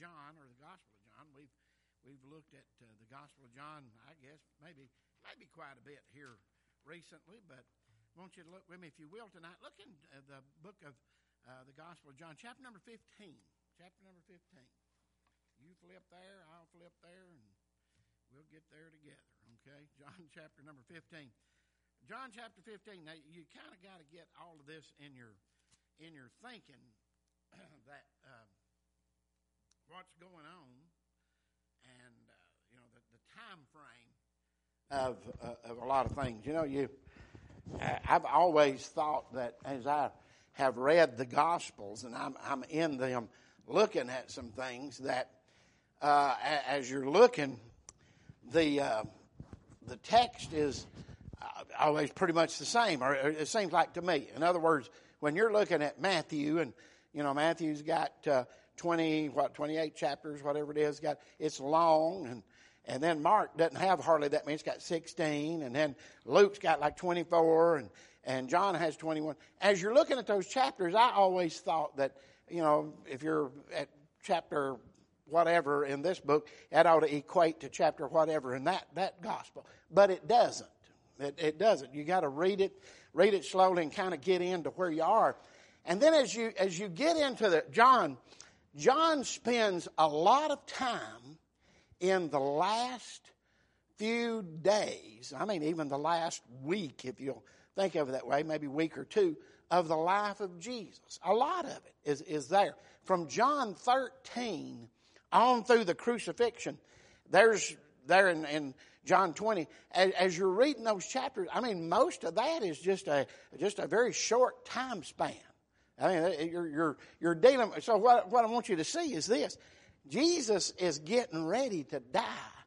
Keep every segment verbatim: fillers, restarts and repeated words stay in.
John, or the Gospel of John. We've we've looked at uh, the Gospel of John, I guess, maybe maybe quite a bit here recently, but I want you to look with me, if you will, tonight. Look in uh, the book of uh, the Gospel of John, chapter number fifteen. Chapter number fifteen. You flip there, I'll flip there, and we'll get there together, okay? John chapter number fifteen. John chapter fifteen. Now, you kind of got to get all of this in your in your thinking that uh, what's going on, and uh, you know the, the time frame of uh, of a lot of things. You know, you uh, I've always thought that as I have read the Gospels and I'm I'm in them, looking at some things that uh, as you're looking, the uh, the text is always pretty much the same, or it seems like to me. In other words, when you're looking at Matthew, and you know Matthew's got uh, twenty, what twenty-eight chapters, whatever it is, got it's long, and and then Mark doesn't have hardly that many. It's got sixteen, and then Luke's got like twenty-four, and and John has twenty-one. As you're looking at those chapters, I always thought that you know if you're at chapter whatever in this book, that ought to equate to chapter whatever in that that gospel, but it doesn't. It, it doesn't. You got to read it, read it slowly, and kind of get into where you are. And then as you as you get into the John, John spends a lot of time in the last few days. I mean, even the last week, if you'll think of it that way, maybe a week or two of the life of Jesus. A lot of it is is there from John thirteen on through the crucifixion. There's there in. in John twenty, as, as you're reading those chapters, I mean, most of that is just a just a very short time span. I mean, you're you're you're dealing. So what what I want you to see is this: Jesus is getting ready to die,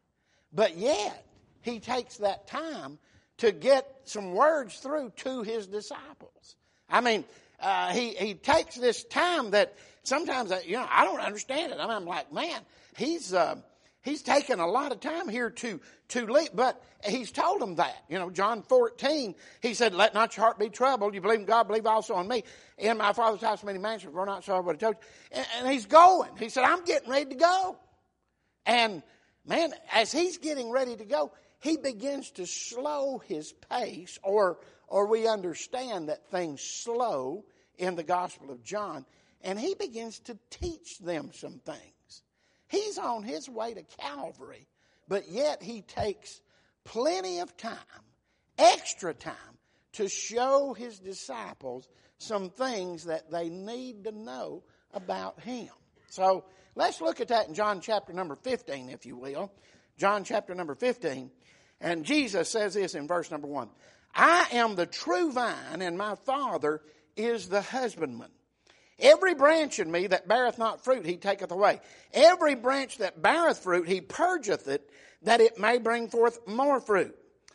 but yet he takes that time to get some words through to his disciples. I mean, uh, he he takes this time that sometimes I, you know I don't understand it. I mean, I'm like, man, he's. Uh, He's taken a lot of time here to, to leave, but he's told them that. You know, John fourteen, he said, let not your heart be troubled. You believe in God, believe also in me. In my Father's house many mansions, we're not sorry what I told you. And, and he's going. He said, I'm getting ready to go. And, man, as he's getting ready to go, he begins to slow his pace, or, or we understand that things slow in the Gospel of John, and he begins to teach them some things. He's on his way to Calvary, but yet he takes plenty of time, extra time, to show his disciples some things that they need to know about him. So let's look at that in John chapter number fifteen, if you will. John chapter number fifteen. And Jesus says this in verse number one. I am the true vine, and my Father is the husbandman. Every branch in me that beareth not fruit, he taketh away. Every branch that beareth fruit, he purgeth it, that it may bring forth more fruit.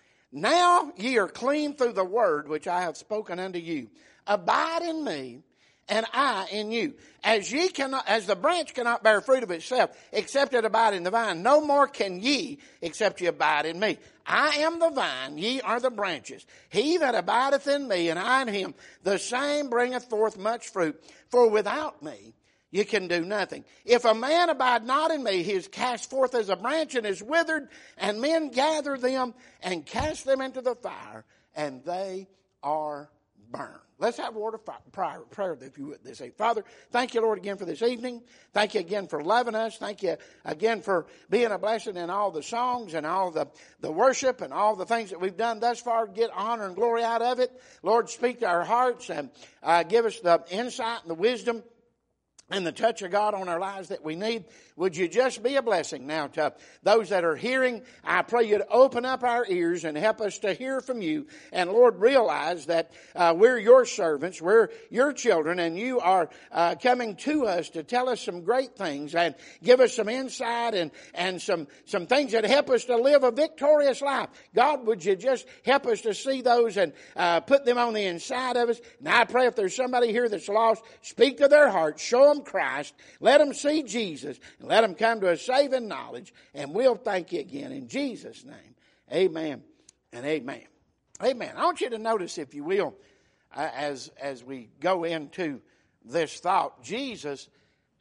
Now ye are clean through the word which I have spoken unto you. Abide in me, and I in you. As ye cannot, as the branch cannot bear fruit of itself, except it abide in the vine, no more can ye, except ye abide in me. I am the vine, ye are the branches. He that abideth in me, and I in him, the same bringeth forth much fruit. For without me, you can do nothing. If a man abide not in me, he is cast forth as a branch and is withered, and men gather them and cast them into the fire, and they are burned. Let's have a word of prayer, prayer if you would. They say, Father, thank you, Lord, again for this evening. Thank you again for loving us. Thank you again for being a blessing in all the songs and all the, the worship and all the things that we've done thus far. Get honor and glory out of it. Lord, speak to our hearts and uh, give us the insight and the wisdom and the touch of God on our lives that we need. Would you just be a blessing now to those that are hearing? I pray you'd open up our ears and help us to hear from you. And Lord, realize that uh, we're your servants, we're your children, and you are uh, coming to us to tell us some great things and give us some insight and, and some, some things that help us to live a victorious life. God, would you just help us to see those and uh, put them on the inside of us? And I pray if there's somebody here that's lost, speak to their heart, show them Christ, let them see Jesus, and let them come to a saving knowledge, and we'll thank you again in Jesus' name. Amen and amen. Amen. I want you to notice, if you will, uh, as as we go into this thought, Jesus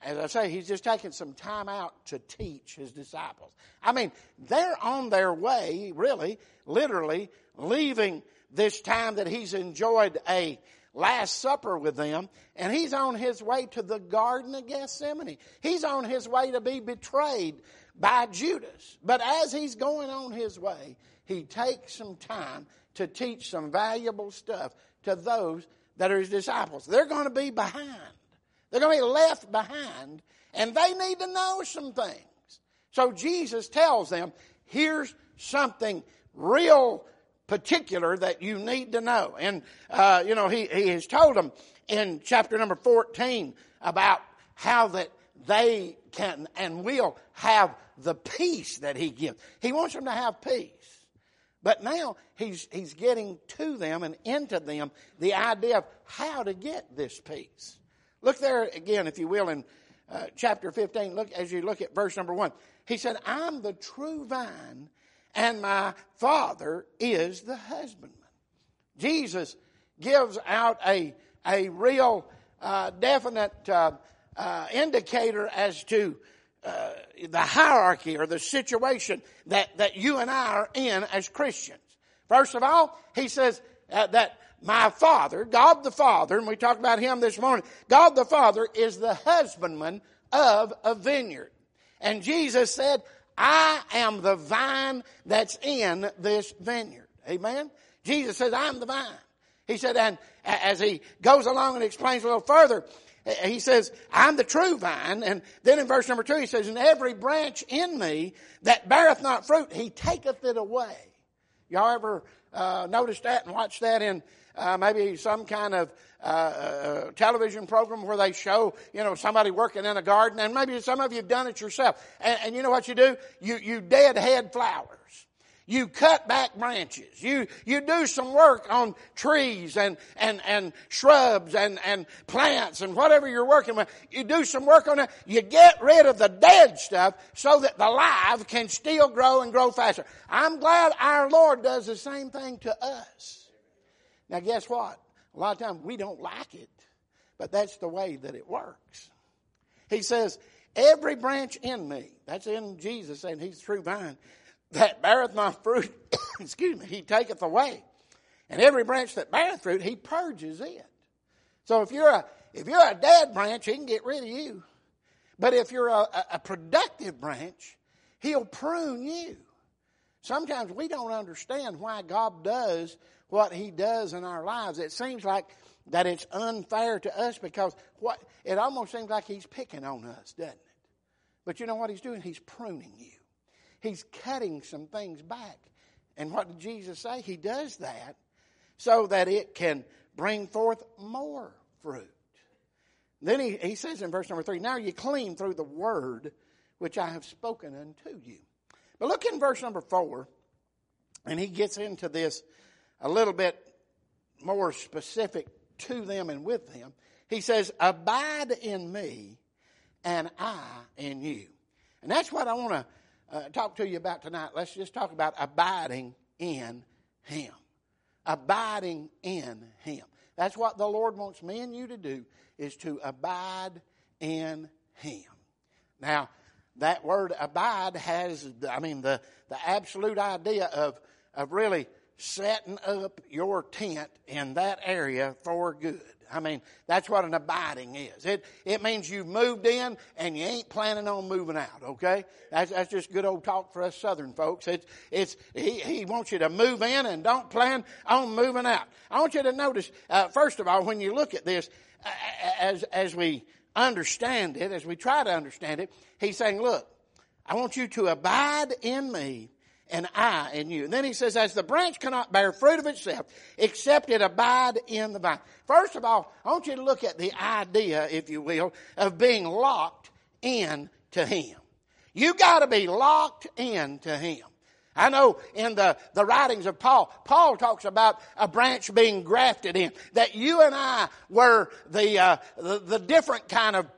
as I say, he's just taking some time out to teach his disciples. I mean, they're on their way, really, literally, leaving this time that he's enjoyed a Last Supper with them, and he's on his way to the Garden of Gethsemane. He's on his way to be betrayed by Judas. But as he's going on his way, he takes some time to teach some valuable stuff to those that are his disciples. They're going to be behind. They're going to be left behind, and they need to know some things. So Jesus tells them, here's something real particular that you need to know. And, uh, you know, he, he has told them in chapter number fourteen about how that they can and will have the peace that he gives. He wants them to have peace. But now he's, he's getting to them and into them the idea of how to get this peace. Look there again, if you will, in uh, chapter fifteen. Look as you look at verse number one. He said, I'm the true vine, and my Father is the husbandman. Jesus gives out a, a real uh, definite uh, uh, indicator as to uh, the hierarchy or the situation that, that you and I are in as Christians. First of all, he says uh, that my Father, God the Father, and we talked about him this morning, God the Father is the husbandman of a vineyard. And Jesus said, I am the vine that's in this vineyard. Amen? Jesus says, I'm the vine. He said, and as he goes along and explains a little further, he says, I'm the true vine. And then in verse number two, he says, and every branch in me that beareth not fruit, he taketh it away. Y'all ever uh, notice that and watch that in uh, maybe some kind of uh, uh, television program where they show, you know, somebody working in a garden, and maybe some of you have done it yourself. And, and you know what you do? You, you deadhead flowers. You cut back branches. You, you do some work on trees and, and, and shrubs and, and plants and whatever you're working with. You do some work on it. You get rid of the dead stuff so that the live can still grow and grow faster. I'm glad our Lord does the same thing to us. Now guess what? A lot of times we don't like it, but that's the way that it works. He says, every branch in me, that's in Jesus saying he's the true vine, that beareth not fruit, excuse me, he taketh away. And every branch that beareth fruit, he purges it. So if you're a, if you're a dead branch, he can get rid of you. But if you're a, a productive branch, he'll prune you. Sometimes we don't understand why God does what he does in our lives. It seems like that it's unfair to us because what it almost seems like he's picking on us, doesn't it? But you know what he's doing? He's pruning you. He's cutting some things back. And what did Jesus say? He does that so that it can bring forth more fruit. Then he, he says in verse number three, now you clean through the word which I have spoken unto you. But look in verse number four, and he gets into this a little bit more specific to them and with them. He says, abide in me and I in you. And that's what I want to uh, talk to you about tonight. Let's just talk about abiding in him. Abiding in him. That's what the Lord wants me and you to do, is to abide in him. Now, that word abide has, I mean, the, the absolute idea of, of really setting up your tent in that area for good. I mean, that's what an abiding is. It it means you've moved in and you ain't planning on moving out, okay? That's that's just good old talk for us Southern folks. It's it's he, he wants you to move in and don't plan on moving out. I want you to notice, uh, first of all, when you look at this, uh, as as we understand it, as we try to understand it, he's saying, look, I want you to abide in me and I in you. And then he says, as the branch cannot bear fruit of itself, except it abide in the vine. First of all, I want you to look at the idea, if you will, of being locked in to him. You got to be locked in to him. I know in the, the writings of Paul, Paul talks about a branch being grafted in. That you and I were the, uh, the, the different kind of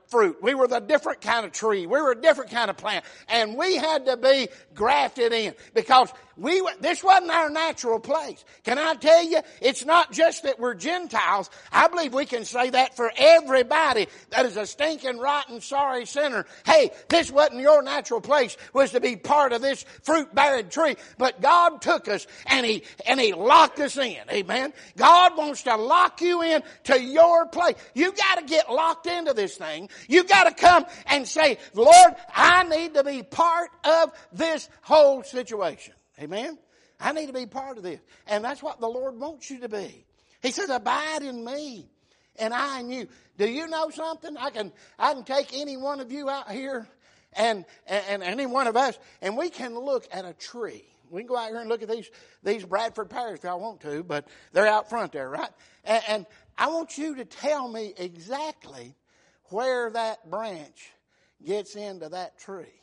fruit. We were the different kind of tree. We were a different kind of plant. And we had to be grafted in because we this wasn't our natural place. Can I tell you, it's not just that we're Gentiles. I believe we can say that for everybody that is a stinking, rotten, sorry sinner. Hey, this wasn't your natural place, was to be part of this fruit-bearing tree. But God took us and He, and He locked us in. Amen? God wants to lock you in to your place. You got to get locked into this thing. You got to come and say, Lord, I need to be part of this whole situation. Amen? I need to be part of this. And that's what the Lord wants you to be. He says, abide in me and I in you. Do you know something? I can, I can take any one of you out here and, and, and any one of us, and we can look at a tree. We can go out here and look at these, these Bradford pears if y'all want to, but they're out front there, right? And, and I want you to tell me exactly where that branch gets into that tree.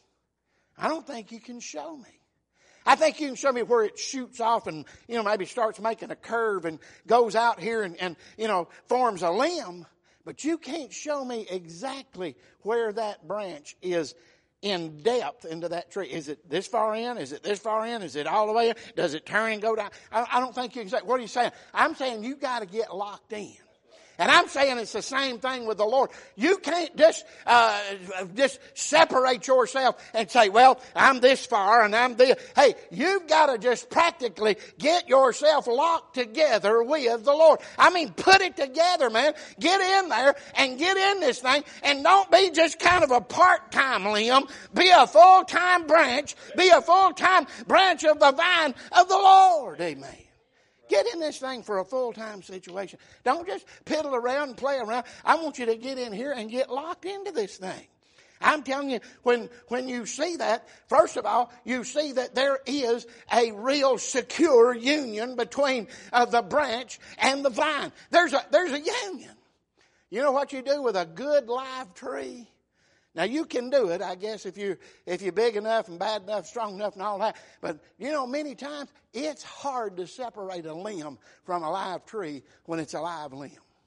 I don't think you can show me. I think you can show me where it shoots off and, you know, maybe starts making a curve and goes out here and, and, you know, forms a limb. But you can't show me exactly where that branch is in depth into that tree. Is it this far in? Is it this far in? Is it all the way in? Does it turn and go down? I, I don't think you can say. What are you saying? I'm saying you got to get locked in. And I'm saying it's the same thing with the Lord. You can't just uh, just separate yourself and say, well, I'm this far and I'm this. Hey, you've got to just practically get yourself locked together with the Lord. I mean, put it together, man. Get in there and get in this thing. And don't be just kind of a part-time limb. Be a full-time branch. Be a full-time branch of the vine of the Lord. Amen. Get in this thing for a full-time situation. Don't just piddle around and play around. I want you to get in here and get locked into this thing. I'm telling you, when, when you see that, first of all, you see that there is a real secure union between uh, the branch and the vine. There's a, there's a union. You know what you do with a good live tree? Now, you can do it, I guess, if you're, if you're big enough and bad enough, strong enough and all that. But, you know, many times it's hard to separate a limb from a live tree when it's a live limb.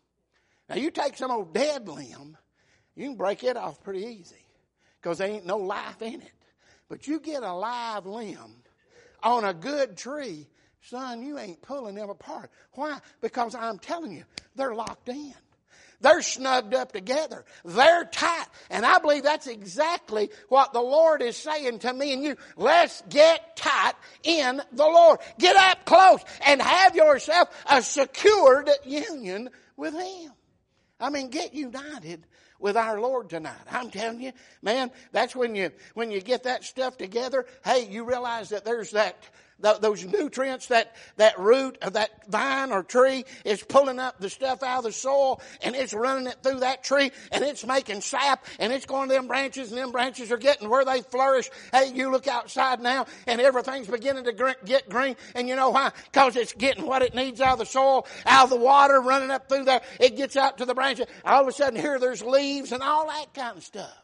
Now, you take some old dead limb, you can break it off pretty easy because there ain't no life in it. But you get a live limb on a good tree, son, you ain't pulling them apart. Why? Because I'm telling you, they're locked in. They're snugged up together. They're tight. And I believe that's exactly what the Lord is saying to me and you. Let's get tight in the Lord. Get up close and have yourself a secured union with Him. I mean, get united with our Lord tonight. I'm telling you, man, that's when you, when you get that stuff together, hey, you realize that there's that, those nutrients, that, that root of that vine or tree is pulling up the stuff out of the soil and it's running it through that tree and it's making sap and it's going to them branches and them branches are getting where they flourish. Hey, you look outside now and everything's beginning to gr- get green. And you know why? Because it's getting what it needs out of the soil, out of the water, running up through there. It gets out to the branches. All of a sudden here there's leaves and all that kind of stuff.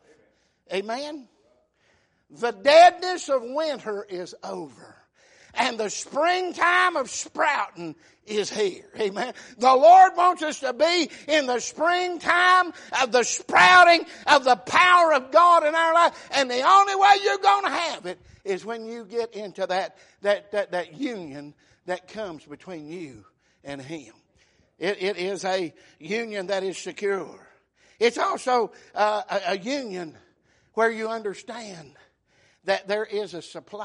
Amen? The deadness of winter is over. And the springtime of sprouting is here. Amen. The Lord wants us to be in the springtime of the sprouting of the power of God in our life. And the only way you're going to have it is when you get into that, that, that, that union that comes between you and Him. It, it is a union that is secure. It's also uh, a, a union where you understand that there is a supply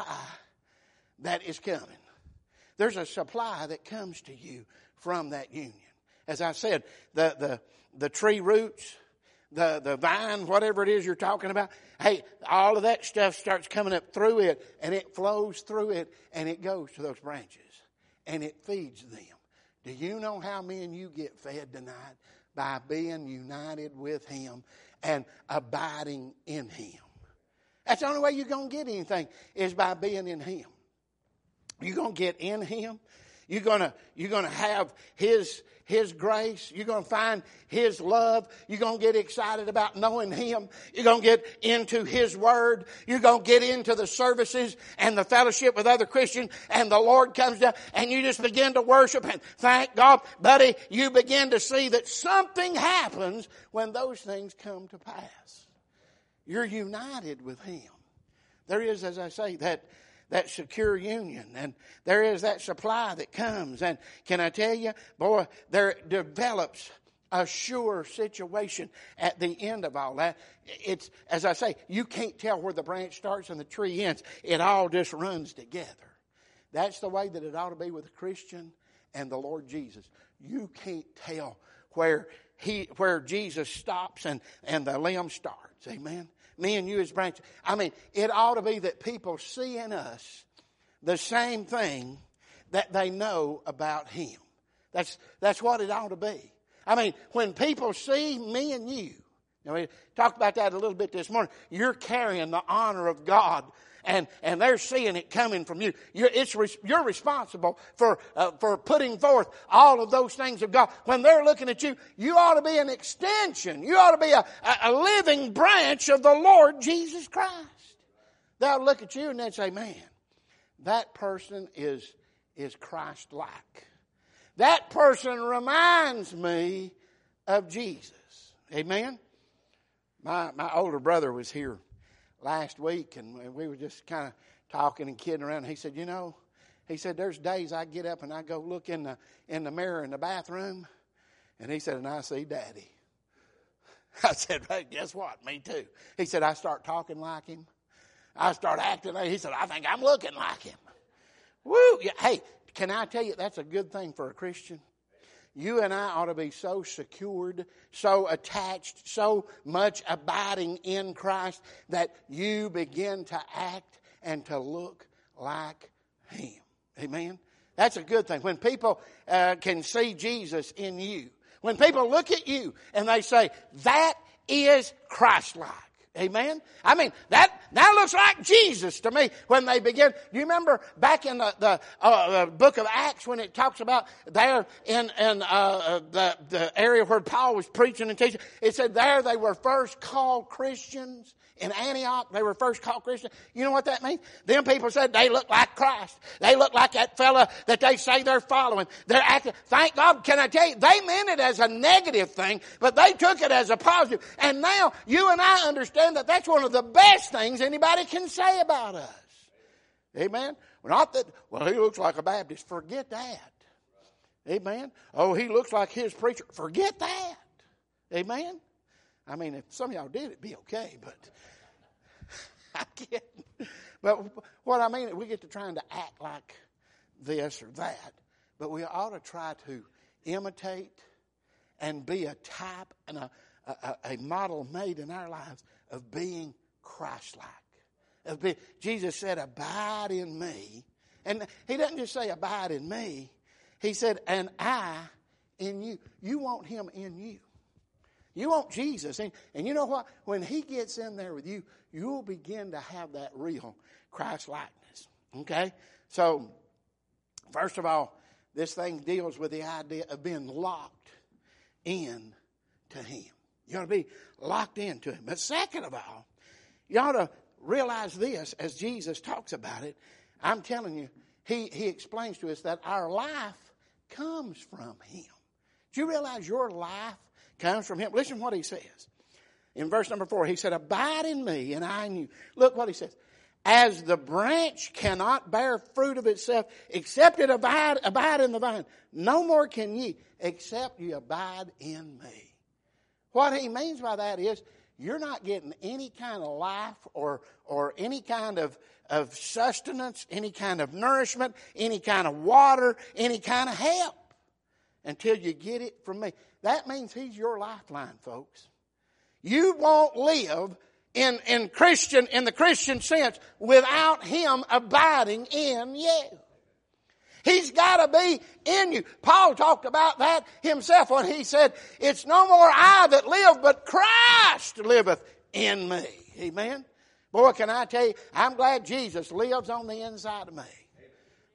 that is coming. There's a supply that comes to you from that union. As I said, the, the, the tree roots, the, the vine, whatever it is you're talking about, hey, all of that stuff starts coming up through it and it flows through it and it goes to those branches and it feeds them. Do you know how me and you get fed tonight? By being united with Him and abiding in Him. That's the only way you're going to get anything is by being in Him. You're going to get in Him. You're gonna, you're gonna have His, His grace. You're gonna find His love. You're gonna get excited about knowing Him. You're gonna get into His Word. You're gonna get into the services and the fellowship with other Christians, and the Lord comes down and you just begin to worship and thank God. Buddy, you begin to see that something happens when those things come to pass. You're united with Him. There is, as I say, that that secure union, and there is that supply that comes. And can I tell you, boy, there develops a sure situation at the end of all that. It's, as I say, you can't tell where the branch starts and the tree ends. It all just runs together. That's the way that it ought to be with a Christian and the Lord Jesus. You can't tell where he, where Jesus stops and, and the limb starts. Amen. Me and you as branches. I mean, it ought to be that people see in us the same thing that they know about Him. That's, that's what it ought to be. I mean, when people see me and you, you know, we talked about that a little bit this morning. You're carrying the honor of God, and, and they're seeing it coming from you. You're, it's, you're responsible for, uh, for putting forth all of those things of God. When they're looking at you, you ought to be an extension. You ought to be a, a, a living branch of the Lord Jesus Christ. They'll look at you and they'll say, man, that person is, is Christ-like. That person reminds me of Jesus. Amen? My, my older brother was here last week, and we were just kind of talking and kidding around. He said, you know, he said, there's days I get up and I go look in the in the mirror in the bathroom, and he said, and I see Daddy. I said, hey, guess what? Me too. He said, I start talking like him. I start acting like him. He said, I think I'm looking like him. Woo! Yeah, hey, can I tell you, that's a good thing for a Christian? You and I ought to be so secured, so attached, so much abiding in Christ that you begin to act and to look like Him. Amen? That's a good thing. When people uh, can see Jesus in you, when people look at you and they say, that is Christ-like. Amen? I mean, that, that looks like Jesus to me when they begin. Do you remember back in the, the, uh, the book of Acts when it talks about there in, in uh, the, the area where Paul was preaching and teaching? It said there they were first called Christians. In Antioch, they were first called Christians. You know what that means? Them people said they look like Christ. They look like that fella that they say they're following. They're acting. Thank God, can I tell you, they meant it as a negative thing, but they took it as a positive. And now you and I understand that that's one of the best things anybody can say about us. Amen? Not that, well, he looks like a Baptist. Forget that. Amen? Oh, he looks like his preacher. Forget that. Amen? I mean, if some of y'all did, it'd be okay, but I can't. But what I mean, we get to trying to act like this or that, but we ought to try to imitate and be a type and a, a, a model made in our lives of being Christ-like. Of being, Jesus said, abide in me. And He doesn't just say, abide in me. He said, and I in you. You want Him in you. You want Jesus. And, and you know what? When He gets in there with you, you'll begin to have that real Christ-likeness. Okay? So, first of all, this thing deals with the idea of being locked in to Him. You ought to be locked into Him. But second of all, you ought to realize this as Jesus talks about it. I'm telling you, He, he explains to us that our life comes from Him. Do you realize your life comes from Him? Listen to what He says. In verse number four, He said, abide in me and I in you. Look what He says. As the branch cannot bear fruit of itself, except it abide, abide in the vine, no more can ye, except you abide in me. What He means by that is, you're not getting any kind of life or, or any kind of, of sustenance, any kind of nourishment, any kind of water, any kind of help until you get it from me. That means He's your lifeline, folks. You won't live in, in Christian, in the Christian sense without Him abiding in you. He's got to be in you. Paul talked about that himself when he said, it's no more I that live, but Christ liveth in me. Amen? Boy, can I tell you, I'm glad Jesus lives on the inside of me.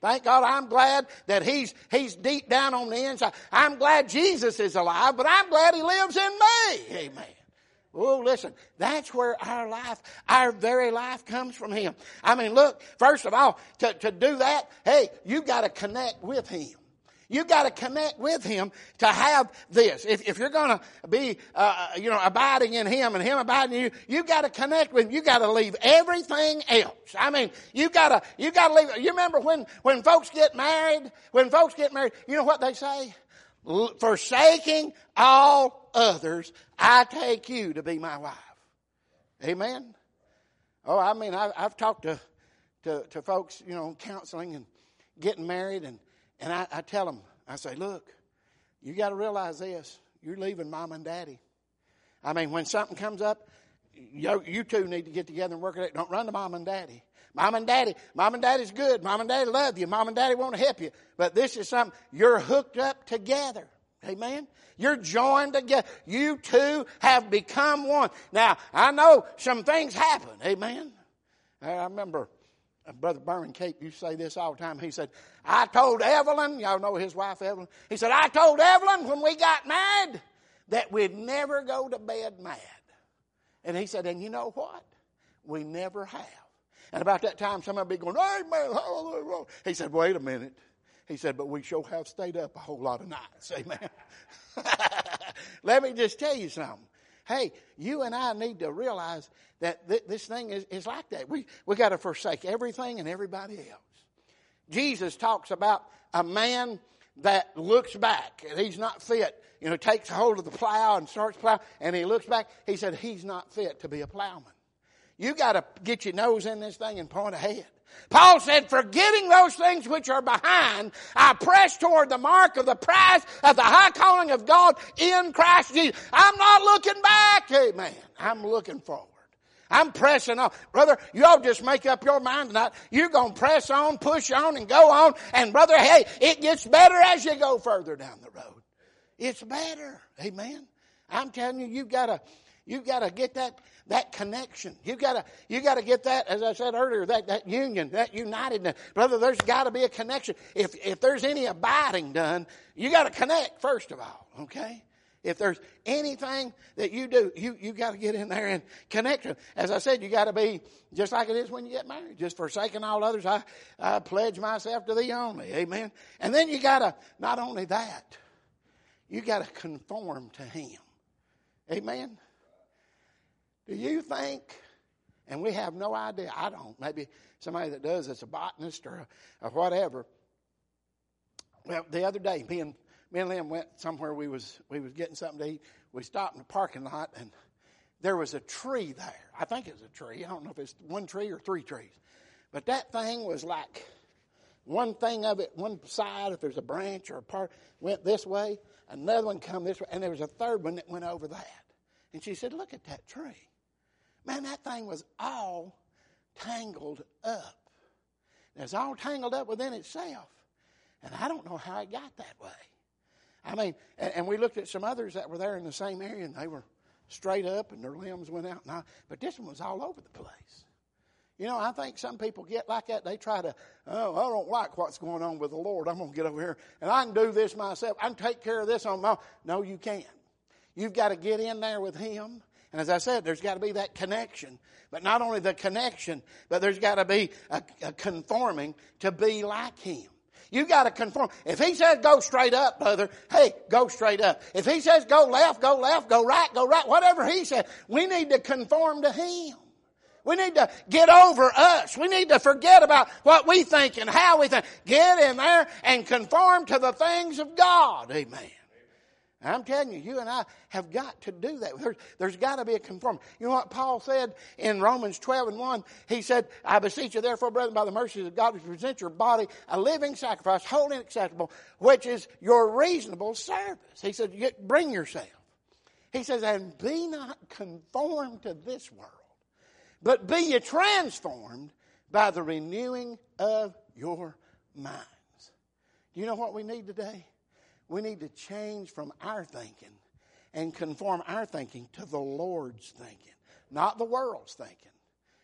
Thank God I'm glad that he's, he's deep down on the inside. I'm glad Jesus is alive, but I'm glad he lives in me. Amen. Oh, listen, that's where our life, our very life comes from him. I mean, look, first of all, to, to do that, hey, you got to connect with him. You got to connect with him to have this. If, if you're going to be, uh, you know, abiding in him and him abiding in you, you got to connect with him. You got to leave everything else. I mean, you got to, you got to leave. You remember when, when folks get married, when folks get married, you know what they say? Forsaking all others, I take you to be my wife. Amen. Oh, I mean, I, I've talked to, to, to folks, you know, counseling and getting married, and And I, I tell them, I say, look, you got to realize this. You're leaving mom and daddy. I mean, when something comes up, you, you two need to get together and work it out. Don't run to mom and daddy. Mom and daddy, mom and daddy's good. Mom and daddy love you. Mom and daddy want to help you. But this is something, you're hooked up together. Amen. You're joined together. You two have become one. Now, I know some things happen. Amen. I remember Brother Berman Cape used to say this all the time. He said, I told Evelyn, y'all know his wife Evelyn. He said, I told Evelyn when we got married that we'd never go to bed mad. And he said, and you know what? We never have. And about that time, somebody would be going, amen, hallelujah. He said, wait a minute. He said, but we sure have stayed up a whole lot of nights. Amen. Let me just tell you something. Hey, you and I need to realize that th- this thing is, is like that. We we got to forsake everything and everybody else. Jesus talks about a man that looks back and he's not fit. You know, takes hold of the plow and starts plowing, and he looks back. He said he's not fit to be a plowman. You got to get your nose in this thing and point ahead. Paul said, forgetting those things which are behind, I press toward the mark of the prize of the high calling of God in Christ Jesus. I'm not looking back, amen. I'm looking forward. I'm pressing on. Brother, you all just make up your mind tonight. You're going to press on, push on, and go on. And brother, hey, it gets better as you go further down the road. It's better, amen. I'm telling you, you've got to, you've got to get that That connection. You gotta, you gotta get that, as I said earlier, that, that union, that unitedness. Brother, there's gotta be a connection. If, if there's any abiding done, you gotta connect first of all, okay? If there's anything that you do, you, you gotta get in there and connect. As I said, you gotta be just like it is when you get married. Just forsaking all others, I, I pledge myself to thee only. Amen. And then you gotta, not only that, you gotta conform to him. Amen. Do you think, and we have no idea, I don't, maybe somebody that does that's a botanist or, or whatever. Well, the other day, me and, me and Lynn went somewhere, we was, we was getting something to eat. We stopped in the parking lot, and there was a tree there. I think it was a tree. I don't know if it's one tree or three trees. But that thing was like one thing of it, one side, if there's a branch or a part, went this way. Another one come this way, and there was a third one that went over that. And she said, look at that tree. Man, that thing was all tangled up. It was all tangled up within itself. And I don't know how it got that way. I mean, and, and we looked at some others that were there in the same area, and they were straight up, and their limbs went out. And all, but this one was all over the place. You know, I think some people get like that. They try to, oh, I don't like what's going on with the Lord. I'm going to get over here, and I can do this myself. I can take care of this on my own. No, you can't. You've got to get in there with him. And as I said, there's got to be that connection. But not only the connection, but there's got to be a, a conforming to be like him. You got to conform. If he says go straight up, brother, hey, go straight up. If he says go left, go left, go right, go right. Whatever he says, we need to conform to him. We need to get over us. We need to forget about what we think and how we think. Get in there and conform to the things of God. Amen. I'm telling you, you and I have got to do that. There's, there's got to be a conformity. You know what Paul said in Romans twelve and one? He said, I beseech you therefore, brethren, by the mercies of God, to present your body a living sacrifice, holy and acceptable, which is your reasonable service. He said, bring yourself. He says, and be not conformed to this world, but be ye transformed by the renewing of your minds. Do you know what we need today? We need to change from our thinking and conform our thinking to the Lord's thinking, not the world's thinking.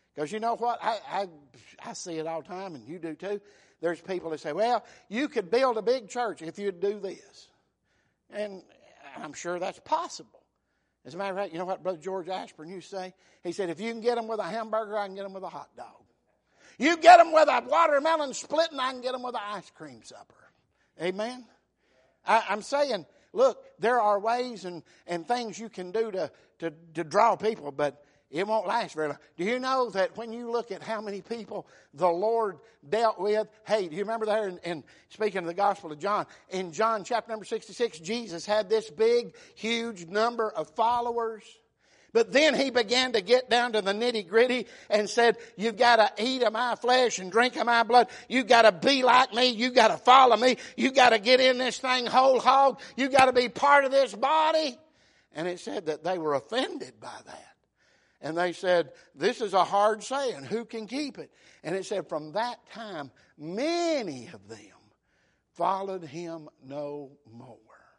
Because you know what? I, I, I see it all the time, and you do too. There's people that say, well, you could build a big church if you'd do this. And I'm sure that's possible. As a matter of fact, you know what Brother George Ashburn used to say? He said, if you can get them with a hamburger, I can get them with a hot dog. You get them with a watermelon split, and I can get them with an ice cream supper. Amen? I, I'm saying, look, there are ways and, and things you can do to, to, to draw people, but it won't last very long. Do you know that when you look at how many people the Lord dealt with? Hey, do you remember there in, in speaking of the Gospel of John, in John chapter number sixty-six, Jesus had this big, huge number of followers. But then he began to get down to the nitty gritty and said, you've got to eat of my flesh and drink of my blood. You've got to be like me. You've got to follow me. You've got to get in this thing whole hog. You've got to be part of this body. And it said that they were offended by that. And they said, this is a hard saying. Who can keep it? And it said, from that time, many of them followed him no more.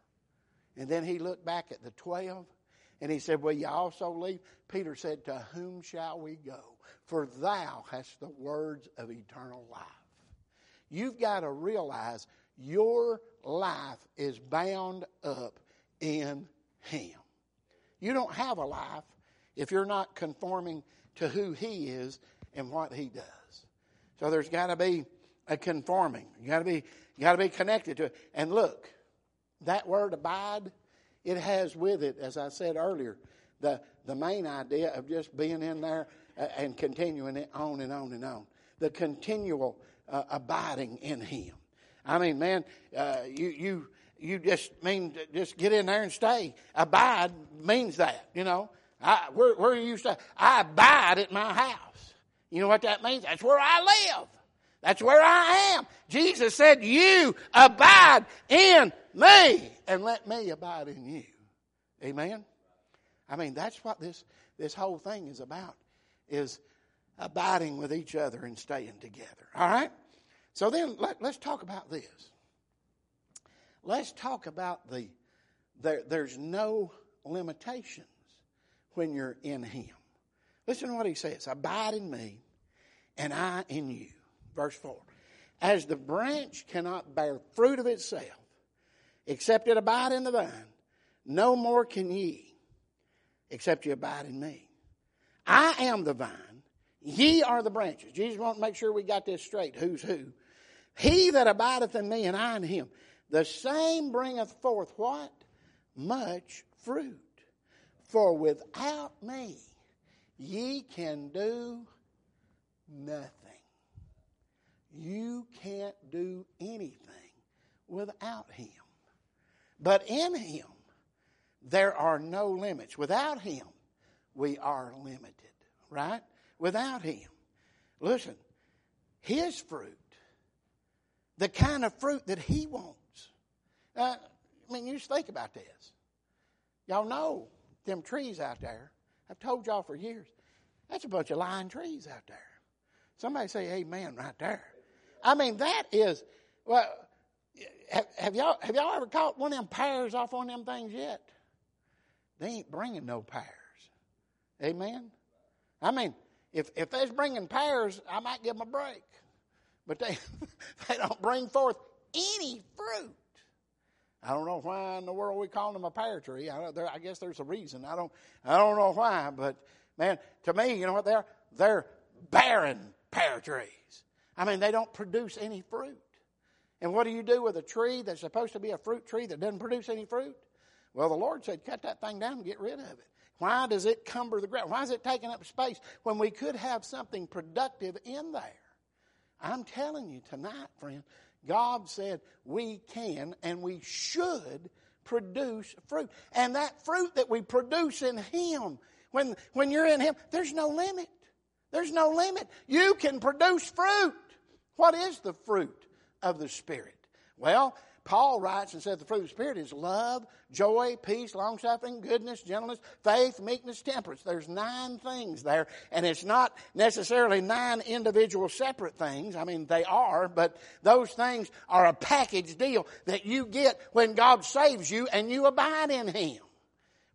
And then he looked back at the twelve, and he said, will you also leave? Peter said, to whom shall we go? For thou hast the words of eternal life. You've got to realize your life is bound up in him. You don't have a life if you're not conforming to who he is and what he does. So there's got to be a conforming. You got to be, you got to be connected to it. And look, that word abide, it has with it, as I said earlier, the, the main idea of just being in there and continuing it on and on and on. The continual uh, abiding in him. I mean, man, uh, you you you just mean just get in there and stay. Abide means that, you know. I, where, where you stay? I abide at my house. You know what that means? That's where I live. That's where I am. Jesus said, you abide in me and let me abide in you. Amen? I mean, that's what this, this whole thing is about, is abiding with each other and staying together. All right? So then let, let's talk about this. Let's talk about the, there, there's no limitations when you're in him. Listen to what he says. Abide in me and I in you. Verse four. As the branch cannot bear fruit of itself, except it abide in the vine, no more can ye, except you abide in me. I am the vine, ye are the branches. Jesus wants to make sure we got this straight. Who's who? He that abideth in me and I in him, the same bringeth forth what? Much fruit. For without me, ye can do nothing. You can't do anything without him. But in him, there are no limits. Without him, we are limited. Right? Without him. Listen, his fruit, the kind of fruit that he wants. Uh, I mean, you just think about this. Y'all know them trees out there. I've told y'all for years. That's a bunch of lying trees out there. Somebody say amen right there. I mean, that is, well, have, have y'all have y'all ever caught one of them pears off on them things yet? They ain't bringing no pears. Amen? I mean, if if they's bringing pears, I might give them a break. But they they don't bring forth any fruit. I don't know why in the world we call them a pear tree. I, don't, there, I guess there's a reason. I don't I don't know why, but man, to me, you know what they are? They're barren pear trees. I mean, they don't produce any fruit. And what do you do with a tree that's supposed to be a fruit tree that doesn't produce any fruit? Well, the Lord said, cut that thing down and get rid of it. Why does it cumber the ground? Why is it taking up space when we could have something productive in there? I'm telling you tonight, friend, God said we can and we should produce fruit. And that fruit that we produce in him, when, when you're in him, there's no limit. There's no limit. You can produce fruit. What is the fruit of the Spirit? Well, Paul writes and says the fruit of the Spirit is love, joy, peace, long-suffering, goodness, gentleness, faith, meekness, temperance. There's nine things there, and it's not necessarily nine individual separate things. I mean, they are, but those things are a package deal that you get when God saves you and you abide in him.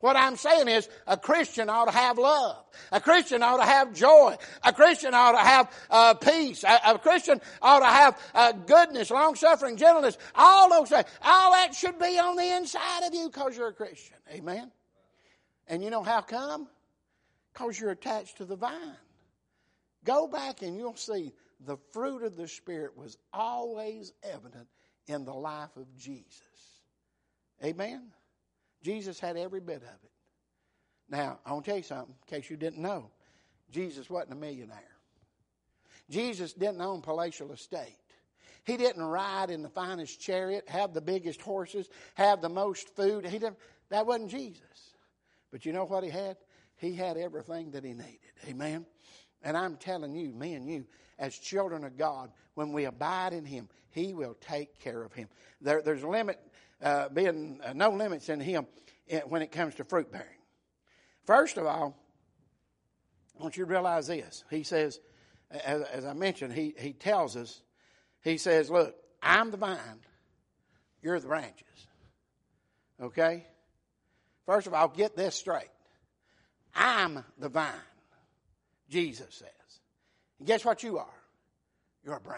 What I'm saying is a Christian ought to have love. A Christian ought to have joy. A Christian ought to have uh, peace. A, a Christian ought to have uh, goodness, long-suffering, gentleness. All those things. All that should be on the inside of you because you're a Christian. Amen? And you know how come? Because you're attached to the vine. Go back and you'll see the fruit of the Spirit was always evident in the life of Jesus. Amen? Jesus had every bit of it. Now, I want to tell you something, in case you didn't know. Jesus wasn't a millionaire. Jesus didn't own palatial estate. He didn't ride in the finest chariot, have the biggest horses, have the most food. He didn't, that wasn't Jesus. But you know what he had? He had everything that he needed. Amen? And I'm telling you, me and you, as children of God, when we abide in him, he will take care of him. There, there's a limit, uh, being uh, no limits in him when it comes to fruit bearing. First of all, I want you to realize this. He says, as, as I mentioned, he, he tells us, he says, look, I'm the vine, you're the branches. Okay? First of all, get this straight. I'm the vine, Jesus says. And guess what you are? You're a branch.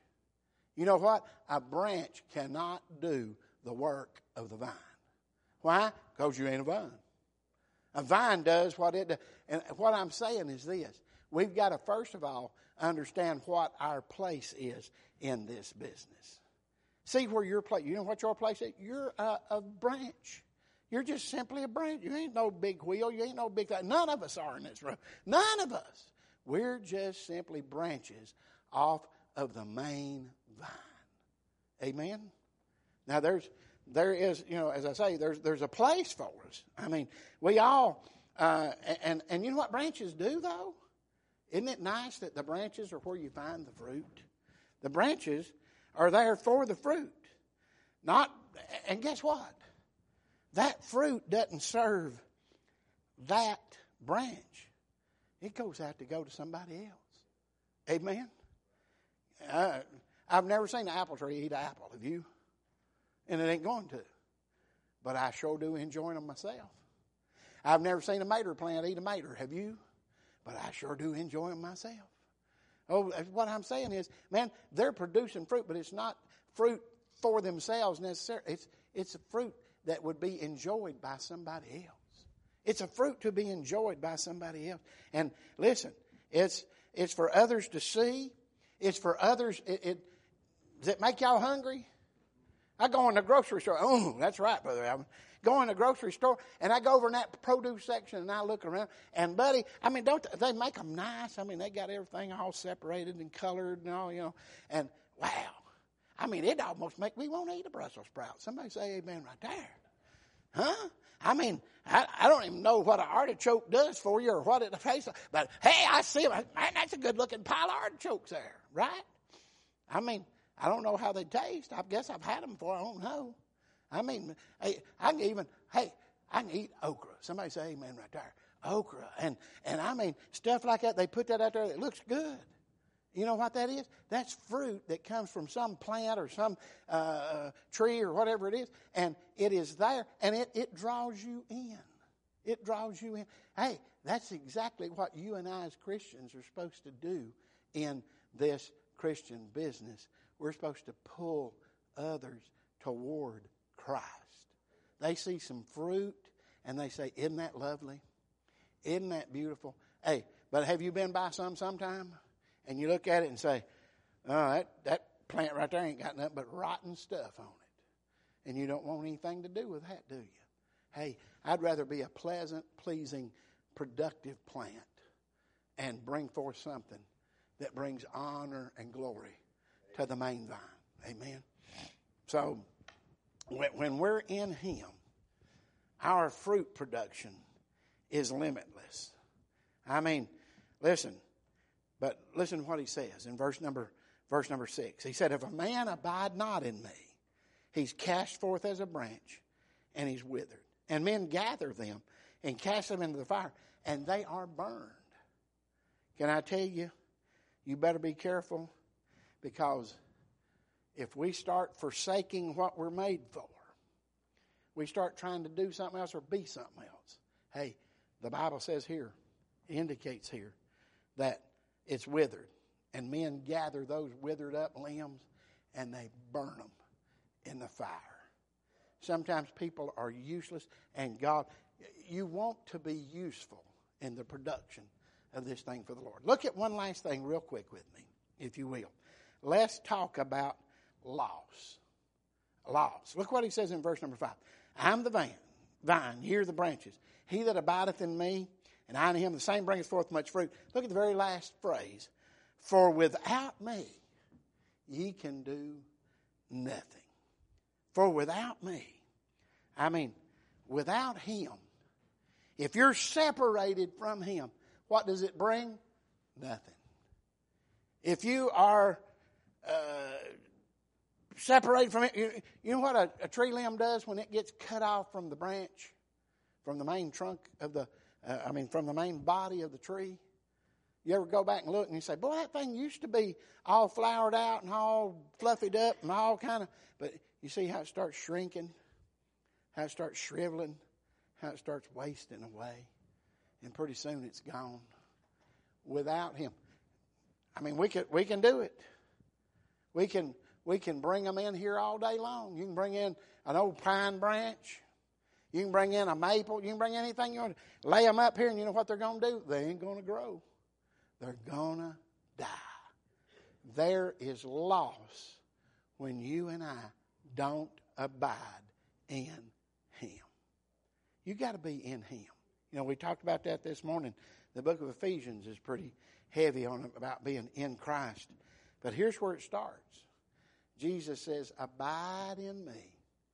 You know what? A branch cannot do the work of the vine. Why? Because you ain't a vine. A vine does what it does. And what I'm saying is this. We've got to, first of all, understand what our place is in this business. See where your place, you know what your place is? You're a, a branch. You're just simply a branch. You ain't no big wheel. You ain't no big thing. None of us are in this room. None of us. We're just simply branches off of the main vine. Amen? Now there's, there is, you know, as I say, there's there's a place for us. I mean, we all, uh, and, and you know what branches do though? Isn't it nice that the branches are where you find the fruit? The branches are there for the fruit. Not, and guess what? That fruit doesn't serve that branch. It goes out to go to somebody else. Amen? Uh, I've never seen an apple tree eat an apple. Have you? And it ain't going to. But I sure do enjoy them myself. I've never seen a mater plant eat a mater. Have you? But I sure do enjoy them myself. Oh, what I'm saying is, man, they're producing fruit, but it's not fruit for themselves necessarily. It's, it's a fruit that would be enjoyed by somebody else. It's a fruit to be enjoyed by somebody else. And listen, it's it's for others to see. It's for others. It, it, does it make y'all hungry? I go in the grocery store. Oh, that's right, Brother Alvin. Go in the grocery store, and I go over in that produce section, and I look around. And, buddy, I mean, don't they make them nice? I mean, they got everything all separated and colored and all, you know. And, wow. I mean, it almost make me want to eat a Brussels sprout. Somebody say amen right there. Huh? I mean, I, I don't even know what an artichoke does for you or what it tastes like. But, hey, I see them. Man, that's a good-looking pile of artichokes there, right? I mean, I don't know how they taste. I guess I've had them before. I don't know. I mean, hey, I can even, hey, I can eat okra. Somebody say amen right there. Okra. And, and I mean, stuff like that, they put that out there. It looks good. You know what that is? That's fruit that comes from some plant or some uh, tree or whatever it is. And it is there, and it, it draws you in. It draws you in. Hey, that's exactly what you and I as Christians are supposed to do in this Christian business. We're supposed to pull others toward Christ. They see some fruit, and they say, isn't that lovely? Isn't that beautiful? Hey, but have you been by some sometime? And you look at it and say, oh, that, that plant right there ain't got nothing but rotten stuff on it. And you don't want anything to do with that, do you? Hey, I'd rather be a pleasant, pleasing, productive plant and bring forth something that brings honor and glory to the main vine. Amen? So, when we're in Him, our fruit production is limitless. I mean, listen, but listen to what he says in verse number verse number six. He said, if a man abide not in me, he's cast forth as a branch, and he's withered. And men gather them and cast them into the fire, and they are burned. Can I tell you, you better be careful, because if we start forsaking what we're made for, we start trying to do something else or be something else. Hey, the Bible says here, indicates here, that it's withered. And men gather those withered up limbs and they burn them in the fire. Sometimes people are useless, and God, you want to be useful in the production of this thing for the Lord. Look at one last thing real quick with me, if you will. Let's talk about loss. Loss. Look what he says in verse number five. I'm the vine, vine, ye are the branches. He that abideth in me, and I in him, the same bringeth forth much fruit. Look at the very last phrase. For without me, ye can do nothing. For without me, I mean, without him, if you're separated from him, what does it bring? Nothing. If you are uh, separated from it, you, you know what a, a tree limb does when it gets cut off from the branch, from the main trunk of the, uh, I mean, from the main body of the tree? You ever go back and look and you say, boy, that thing used to be all flowered out and all fluffied up and all kind of, but you see how it starts shrinking, how it starts shriveling, how it starts wasting away, and pretty soon it's gone without him. I mean, we can we can do it. We can we can bring them in here all day long. You can bring in an old pine branch. You can bring in a maple. You can bring anything you want. Lay them up here, and you know what they're going to do? They ain't going to grow. They're going to die. There is loss when you and I don't abide in him. You got to be in him. You know, we talked about that this morning. The book of Ephesians is pretty heavy on about being in Christ. But here's where it starts. Jesus says, abide in me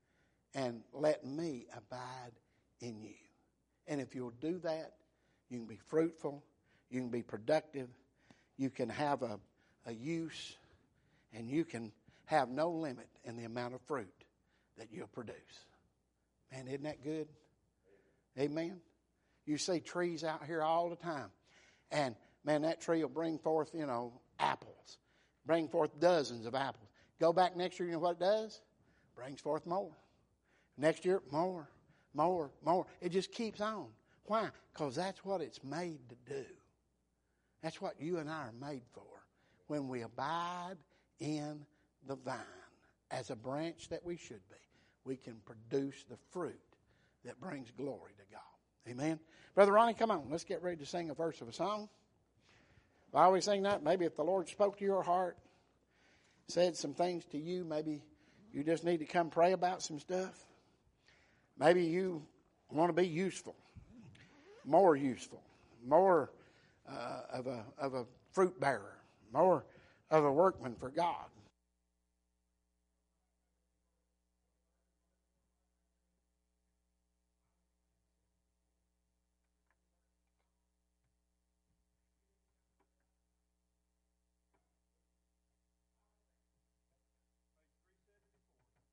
and let me abide in you. And if you'll do that, you can be fruitful. You can be productive. You can have a, a use. And you can have no limit in the amount of fruit that you'll produce. Man, isn't that good? Amen? You see trees out here all the time. And, man, that tree will bring forth, you know, apples. Bring forth dozens of apples. Go back next year, you know what it does? Brings forth more. Next year, more, more, more. It just keeps on. Why? Because that's what it's made to do. That's what you and I are made for. When we abide in the vine, as a branch that we should be, we can produce the fruit that brings glory to God. Amen? Brother Ronnie, come on. Let's get ready to sing a verse of a song. While we sing that, maybe if the Lord spoke to your heart, said some things to you, maybe you just need to come pray about some stuff. Maybe you want to be useful, more useful, more uh, of a of a fruit bearer, more of a workman for God.